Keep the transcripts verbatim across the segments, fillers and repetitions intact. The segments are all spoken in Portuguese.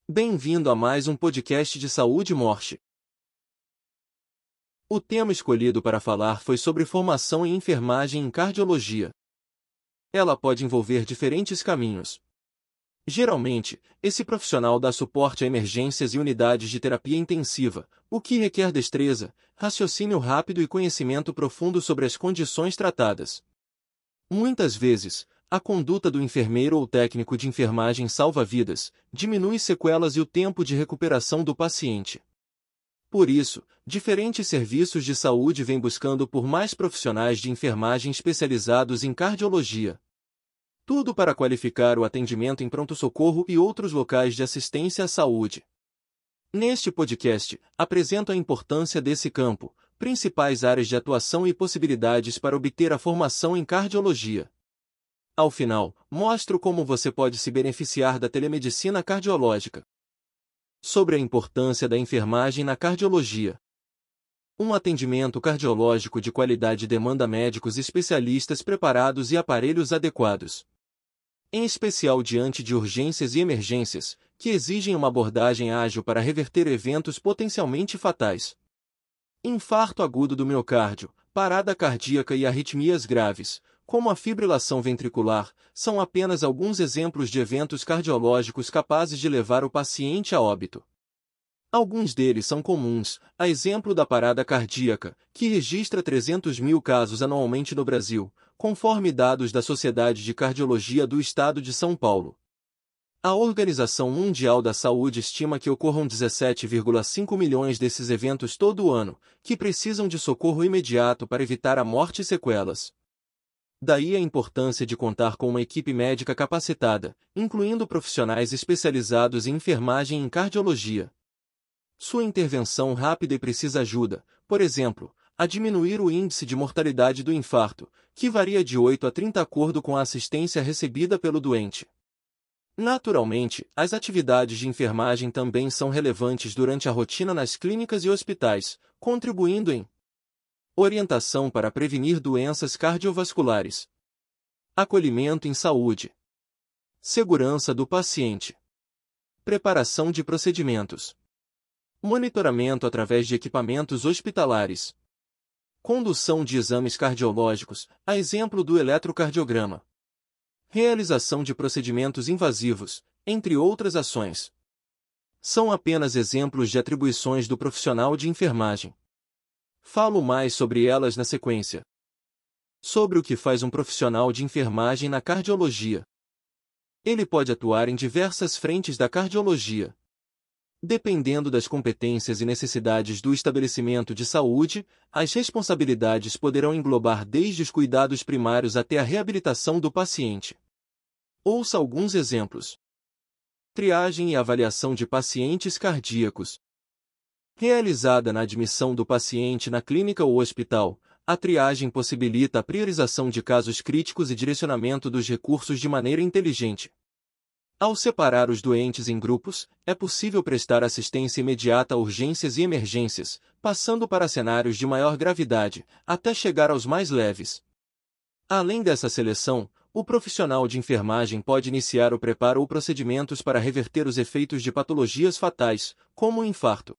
Bem-vindo a mais um podcast de saúde e morte. O tema escolhido para falar foi sobre formação em enfermagem em cardiologia. Ela pode envolver diferentes caminhos. Geralmente, esse profissional dá suporte a emergências e unidades de terapia intensiva, o que requer destreza, raciocínio rápido e conhecimento profundo sobre as condições tratadas. Muitas vezes, a conduta do enfermeiro ou técnico de enfermagem salva vidas, diminui sequelas e o tempo de recuperação do paciente. Por isso, diferentes serviços de saúde vêm buscando por mais profissionais de enfermagem especializados em cardiologia. Tudo para qualificar o atendimento em pronto-socorro e outros locais de assistência à saúde. Neste podcast, apresento a importância desse campo, principais áreas de atuação e possibilidades para obter a formação em cardiologia. Ao final, mostro como você pode se beneficiar da telemedicina cardiológica. Sobre a importância da enfermagem na cardiologia. Um atendimento cardiológico de qualidade demanda médicos especialistas preparados e aparelhos adequados. Em especial diante de urgências e emergências, que exigem uma abordagem ágil para reverter eventos potencialmente fatais. Infarto agudo do miocárdio, parada cardíaca e arritmias graves, como a fibrilação ventricular, são apenas alguns exemplos de eventos cardiológicos capazes de levar o paciente a óbito. Alguns deles são comuns, a exemplo da parada cardíaca, que registra trezentos mil casos anualmente no Brasil, conforme dados da Sociedade de Cardiologia do Estado de São Paulo. A Organização Mundial da Saúde estima que ocorram dezessete vírgula cinco milhões desses eventos todo ano, que precisam de socorro imediato para evitar a morte e sequelas. Daí a importância de contar com uma equipe médica capacitada, incluindo profissionais especializados em enfermagem em cardiologia. Sua intervenção rápida e precisa ajuda, por exemplo, a diminuir o índice de mortalidade do infarto, que varia de oito a trinta de acordo com a assistência recebida pelo doente. Naturalmente, as atividades de enfermagem também são relevantes durante a rotina nas clínicas e hospitais, contribuindo em orientação para prevenir doenças cardiovasculares, acolhimento em saúde, segurança do paciente, preparação de procedimentos, monitoramento através de equipamentos hospitalares, condução de exames cardiológicos, a exemplo do eletrocardiograma, realização de procedimentos invasivos, entre outras ações. São apenas exemplos de atribuições do profissional de enfermagem. Falo mais sobre elas na sequência. Sobre o que faz um profissional de enfermagem na cardiologia. Ele pode atuar em diversas frentes da cardiologia. Dependendo das competências e necessidades do estabelecimento de saúde, as responsabilidades poderão englobar desde os cuidados primários até a reabilitação do paciente. Ouça alguns exemplos. Triagem e avaliação de pacientes cardíacos. Realizada na admissão do paciente na clínica ou hospital, a triagem possibilita a priorização de casos críticos e direcionamento dos recursos de maneira inteligente. Ao separar os doentes em grupos, é possível prestar assistência imediata a urgências e emergências, passando para cenários de maior gravidade, até chegar aos mais leves. Além dessa seleção, o profissional de enfermagem pode iniciar o preparo ou procedimentos para reverter os efeitos de patologias fatais, como o infarto.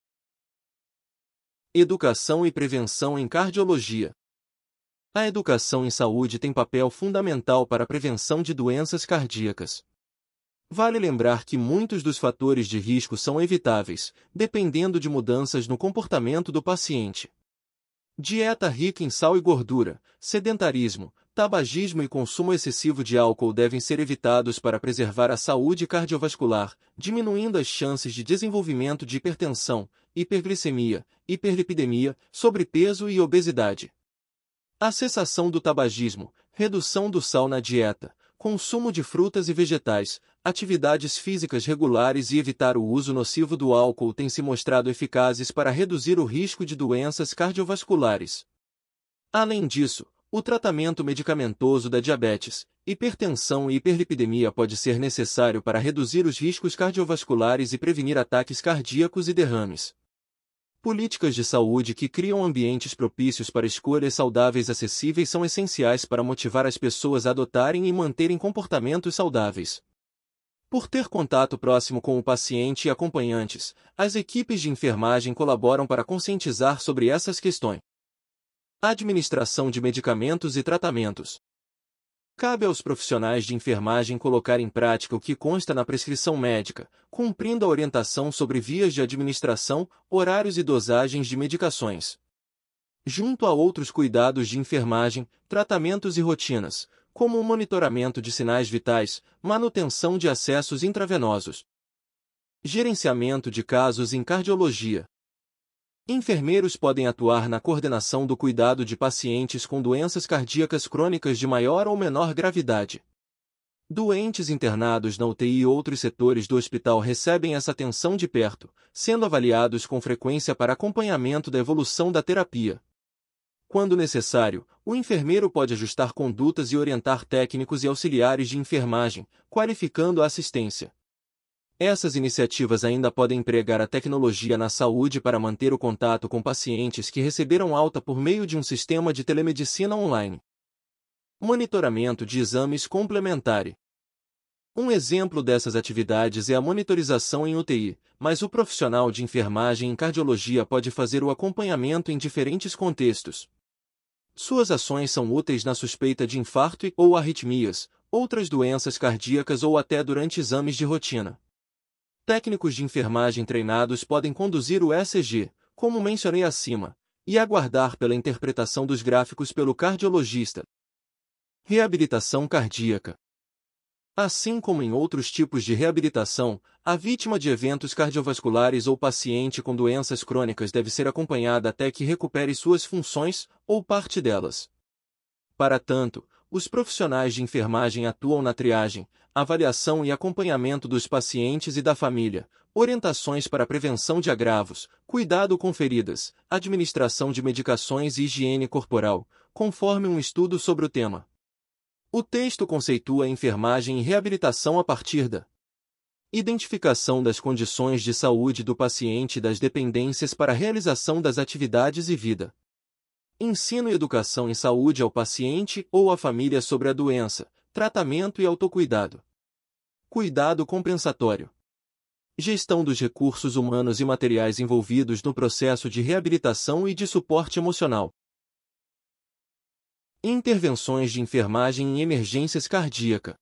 Educação e prevenção em cardiologia. A educação em saúde tem papel fundamental para a prevenção de doenças cardíacas. Vale lembrar que muitos dos fatores de risco são evitáveis, dependendo de mudanças no comportamento do paciente. Dieta rica em sal e gordura, sedentarismo, tabagismo e consumo excessivo de álcool devem ser evitados para preservar a saúde cardiovascular, diminuindo as chances de desenvolvimento de hipertensão, hiperglicemia, hiperlipidemia, sobrepeso e obesidade. A cessação do tabagismo, redução do sal na dieta, consumo de frutas e vegetais, atividades físicas regulares e evitar o uso nocivo do álcool têm se mostrado eficazes para reduzir o risco de doenças cardiovasculares. Além disso, o tratamento medicamentoso da diabetes, hipertensão e hiperlipidemia pode ser necessário para reduzir os riscos cardiovasculares e prevenir ataques cardíacos e derrames. Políticas de saúde que criam ambientes propícios para escolhas saudáveis acessíveis são essenciais para motivar as pessoas a adotarem e manterem comportamentos saudáveis. Por ter contato próximo com o paciente e acompanhantes, as equipes de enfermagem colaboram para conscientizar sobre essas questões. Administração de medicamentos e tratamentos. Cabe aos profissionais de enfermagem colocar em prática o que consta na prescrição médica, cumprindo a orientação sobre vias de administração, horários e dosagens de medicações. Junto a outros cuidados de enfermagem, tratamentos e rotinas, como o monitoramento de sinais vitais, manutenção de acessos intravenosos. Gerenciamento de casos em cardiologia. Enfermeiros podem atuar na coordenação do cuidado de pacientes com doenças cardíacas crônicas de maior ou menor gravidade. Doentes internados na U T I e outros setores do hospital recebem essa atenção de perto, sendo avaliados com frequência para acompanhamento da evolução da terapia. Quando necessário, o enfermeiro pode ajustar condutas e orientar técnicos e auxiliares de enfermagem, qualificando a assistência. Essas iniciativas ainda podem empregar a tecnologia na saúde para manter o contato com pacientes que receberam alta por meio de um sistema de telemedicina online. Monitoramento de exames complementares. Um exemplo dessas atividades é a monitorização em U T I, mas o profissional de enfermagem em cardiologia pode fazer o acompanhamento em diferentes contextos. Suas ações são úteis na suspeita de infarto ou arritmias, outras doenças cardíacas ou até durante exames de rotina. Técnicos de enfermagem treinados podem conduzir o E C G, como mencionei acima, e aguardar pela interpretação dos gráficos pelo cardiologista. Reabilitação cardíaca. Assim como em outros tipos de reabilitação, a vítima de eventos cardiovasculares ou paciente com doenças crônicas deve ser acompanhada até que recupere suas funções, ou parte delas. Para tanto, os profissionais de enfermagem atuam na triagem, avaliação e acompanhamento dos pacientes e da família, orientações para a prevenção de agravos, cuidado com feridas, administração de medicações e higiene corporal, conforme um estudo sobre o tema. O texto conceitua a enfermagem e reabilitação a partir da identificação das condições de saúde do paciente e das dependências para a realização das atividades e vida. Ensino e educação em saúde ao paciente ou à família sobre a doença, tratamento e autocuidado. Cuidado compensatório. Gestão dos recursos humanos e materiais envolvidos no processo de reabilitação e de suporte emocional. Intervenções de enfermagem em emergências cardíacas.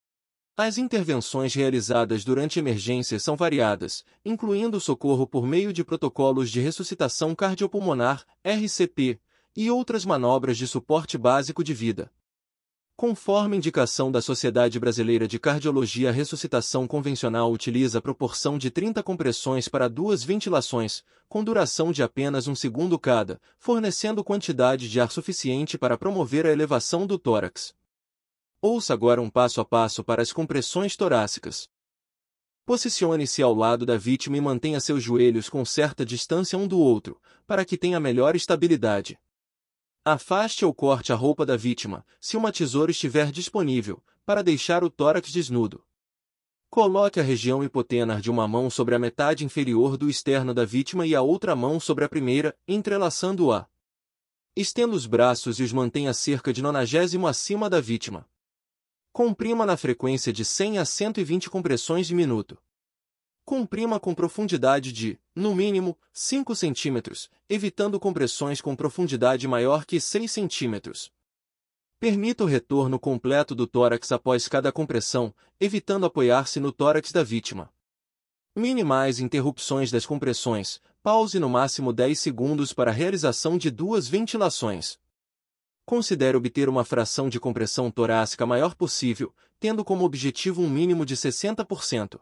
As intervenções realizadas durante emergências são variadas, incluindo o socorro por meio de protocolos de ressuscitação cardiopulmonar, R C P, e outras manobras de suporte básico de vida. Conforme indicação da Sociedade Brasileira de Cardiologia, a ressuscitação convencional utiliza a proporção de trinta compressões para duas ventilações, com duração de apenas um segundo cada, fornecendo quantidade de ar suficiente para promover a elevação do tórax. Ouça agora um passo a passo para as compressões torácicas. Posicione-se ao lado da vítima e mantenha seus joelhos com certa distância um do outro, para que tenha melhor estabilidade. Afaste ou corte a roupa da vítima, se uma tesoura estiver disponível, para deixar o tórax desnudo. Coloque a região hipotenar de uma mão sobre a metade inferior do externo da vítima e a outra mão sobre a primeira, entrelaçando-a. Estenda os braços e os mantenha cerca de nonagésimo acima da vítima. Comprima na frequência de cem a cento e vinte compressões de minuto. Comprima com profundidade de, no mínimo, cinco centímetros, evitando compressões com profundidade maior que seis centímetros. Permita o retorno completo do tórax após cada compressão, evitando apoiar-se no tórax da vítima. Minimize interrupções das compressões, pause no máximo dez segundos para a realização de duas ventilações. Considere obter uma fração de compressão torácica maior possível, tendo como objetivo um mínimo de sessenta por cento.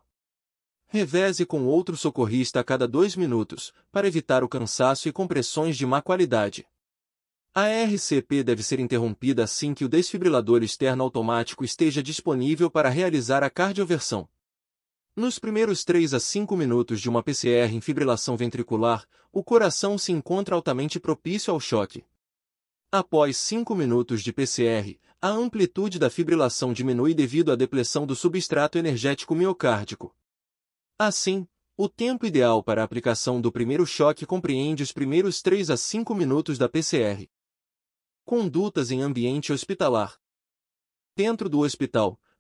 Reveze com outro socorrista a cada dois minutos, para evitar o cansaço e compressões de má qualidade. A R C P deve ser interrompida assim que o desfibrilador externo automático esteja disponível para realizar a cardioversão. Nos primeiros três a cinco minutos de uma P C R em fibrilação ventricular, o coração se encontra altamente propício ao choque. Após cinco minutos de P C R, a amplitude da fibrilação diminui devido à depressão do substrato energético miocárdico. Assim, o tempo ideal para a aplicação do primeiro choque compreende os primeiros três a cinco minutos da P C R. Condutas em ambiente hospitalar. Dentro do hospital,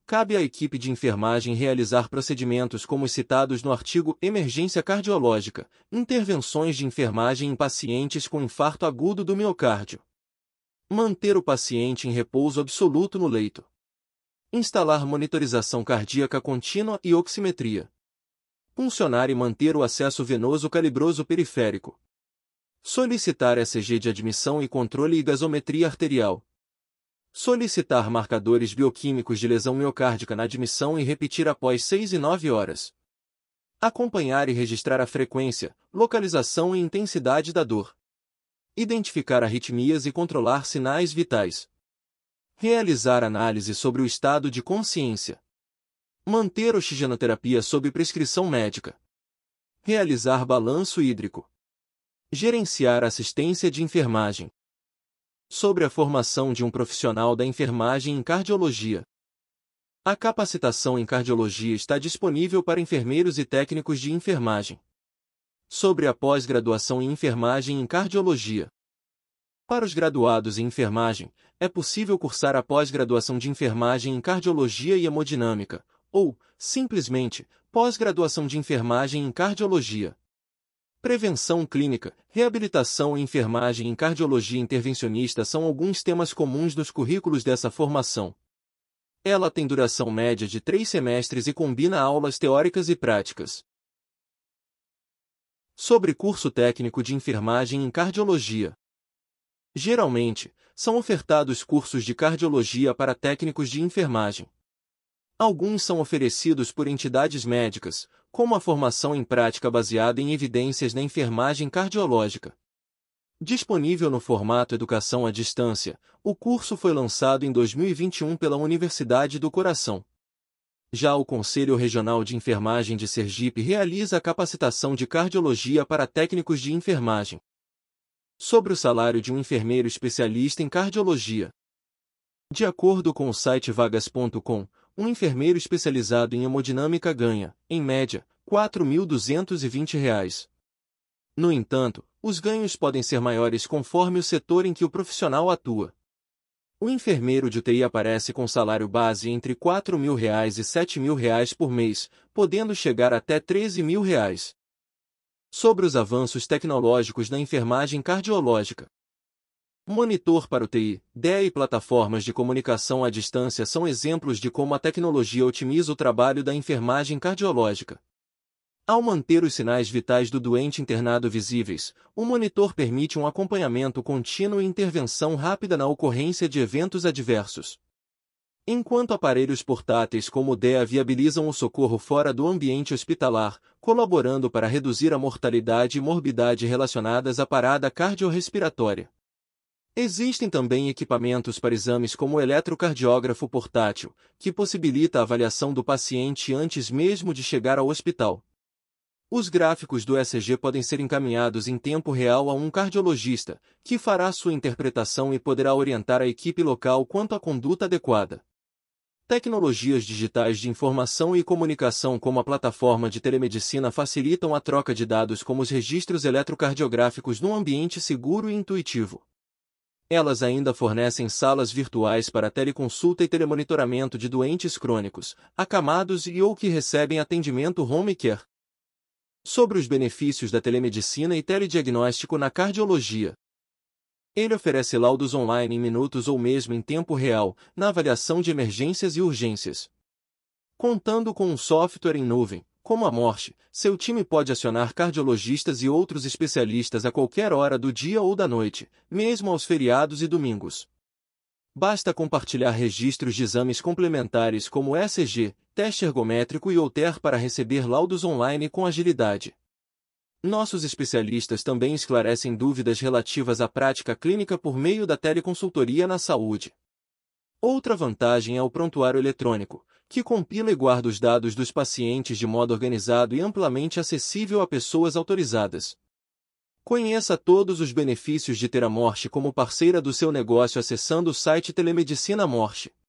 cabe à equipe de enfermagem realizar procedimentos como os citados no artigo Emergência cardiológica, intervenções de enfermagem em pacientes com infarto agudo do miocárdio. Manter o paciente em repouso absoluto no leito. Instalar monitorização cardíaca contínua e oximetria. Funcionar e manter o acesso venoso calibroso periférico. Solicitar E C G de admissão e controle e gasometria arterial. Solicitar marcadores bioquímicos de lesão miocárdica na admissão e repetir após seis e nove horas. Acompanhar e registrar a frequência, localização e intensidade da dor. Identificar arritmias e controlar sinais vitais. Realizar análise sobre o estado de consciência. Manter oxigenoterapia sob prescrição médica. Realizar balanço hídrico. Gerenciar assistência de enfermagem. Sobre a formação de um profissional da enfermagem em cardiologia. A capacitação em cardiologia está disponível para enfermeiros e técnicos de enfermagem. Sobre a pós-graduação em enfermagem em cardiologia. Para os graduados em enfermagem, é possível cursar a pós-graduação de enfermagem em cardiologia e hemodinâmica, ou, simplesmente, pós-graduação de enfermagem em cardiologia. Prevenção clínica, reabilitação e enfermagem em cardiologia intervencionista são alguns temas comuns dos currículos dessa formação. Ela tem duração média de três semestres e combina aulas teóricas e práticas. Sobre curso técnico de enfermagem em cardiologia. Geralmente, são ofertados cursos de cardiologia para técnicos de enfermagem. Alguns são oferecidos por entidades médicas, como a formação em prática baseada em evidências na enfermagem cardiológica. Disponível no formato Educação à Distância, o curso foi lançado em dois mil e vinte e um pela Universidade do Coração. Já o Conselho Regional de Enfermagem de Sergipe realiza a capacitação de cardiologia para técnicos de enfermagem. Sobre o salário de um enfermeiro especialista em cardiologia. De acordo com o site vagas ponto com, um enfermeiro especializado em hemodinâmica ganha, em média, quatro mil duzentos e vinte reais. No entanto, os ganhos podem ser maiores conforme o setor em que o profissional atua. O enfermeiro de U T I aparece com salário base entre quatro mil reais e sete mil reais por mês, podendo chegar até treze mil reais. Sobre os avanços tecnológicos na enfermagem cardiológica. Monitor para U T I, D E e plataformas de comunicação à distância são exemplos de como a tecnologia otimiza o trabalho da enfermagem cardiológica. Ao manter os sinais vitais do doente internado visíveis, o monitor permite um acompanhamento contínuo e intervenção rápida na ocorrência de eventos adversos. Enquanto aparelhos portáteis como o D E A viabilizam o socorro fora do ambiente hospitalar, colaborando para reduzir a mortalidade e morbidade relacionadas à parada cardiorrespiratória. Existem também equipamentos para exames como o eletrocardiógrafo portátil, que possibilita a avaliação do paciente antes mesmo de chegar ao hospital. Os gráficos do E C G podem ser encaminhados em tempo real a um cardiologista, que fará sua interpretação e poderá orientar a equipe local quanto à conduta adequada. Tecnologias digitais de informação e comunicação como a plataforma de telemedicina facilitam a troca de dados como os registros eletrocardiográficos num ambiente seguro e intuitivo. Elas ainda fornecem salas virtuais para teleconsulta e telemonitoramento de doentes crônicos, acamados e ou que recebem atendimento home care. Sobre os benefícios da telemedicina e telediagnóstico na cardiologia. Ele oferece laudos online em minutos ou mesmo em tempo real, na avaliação de emergências e urgências. Contando com um software em nuvem, como a Morte, seu time pode acionar cardiologistas e outros especialistas a qualquer hora do dia ou da noite, mesmo aos feriados e domingos. Basta compartilhar registros de exames complementares como E C G, teste ergométrico e Holter para receber laudos online com agilidade. Nossos especialistas também esclarecem dúvidas relativas à prática clínica por meio da teleconsultoria na saúde. Outra vantagem é o prontuário eletrônico, que compila e guarda os dados dos pacientes de modo organizado e amplamente acessível a pessoas autorizadas. Conheça todos os benefícios de ter a Morte como parceira do seu negócio acessando o site Telemedicina Morte.